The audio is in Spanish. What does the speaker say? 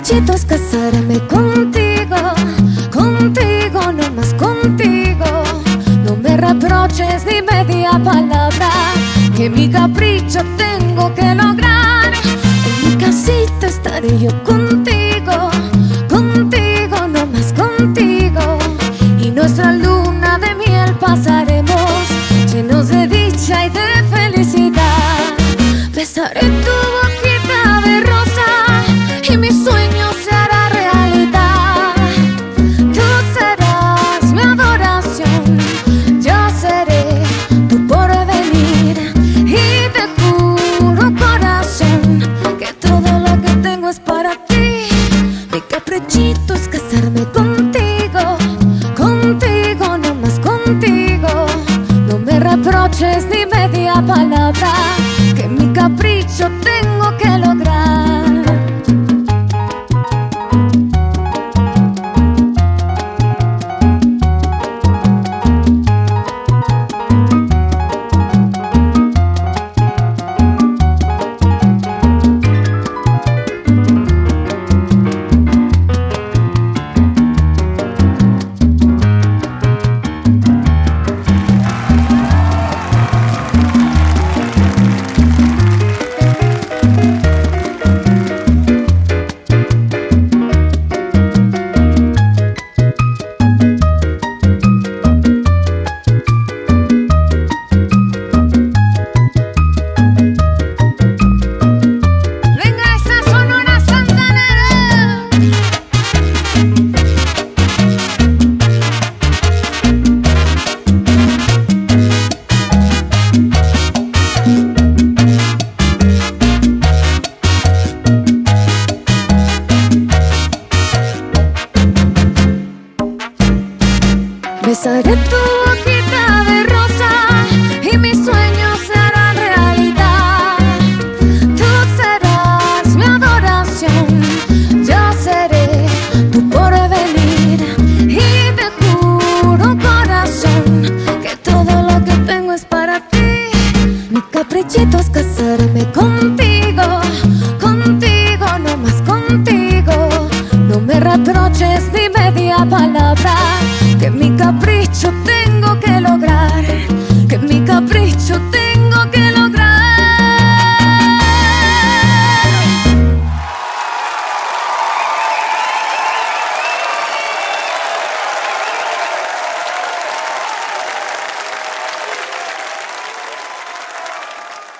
caprichito es casarme contigo, contigo, no más contigo. No me reproches ni media palabra, que mi capricho tengo que lograr. En mi casita estaré yo contigo, contigo, no más contigo. Y nuestra luna de miel pasaremos, llenos de dicha y de felicidad. Besaré tu boquita de rosa y mi sueño se hará realidad. Tú serás mi adoración, yo seré tu porvenir. Y te juro, corazón, que todo lo que tengo es para ti. Mi caprichito es casarme contigo, contigo, no más contigo. No me reproches ni media palabra, que mi capricho tengo que lograr. Besaré tu boquita de rosa y mis sueños se harán realidad. Tú serás mi adoración, yo seré tu porvenir. Y te juro, corazón, que todo lo que tengo es para ti. Mi caprichito es casarme contigo.